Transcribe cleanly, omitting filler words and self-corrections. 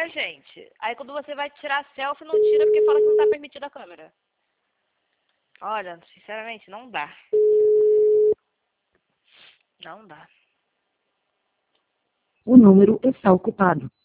né, gente? Aí quando você vai tirar selfie, não tira porque fala que não tá permitida a câmera. Olha, sinceramente, não dá. Não dá. O número está ocupado.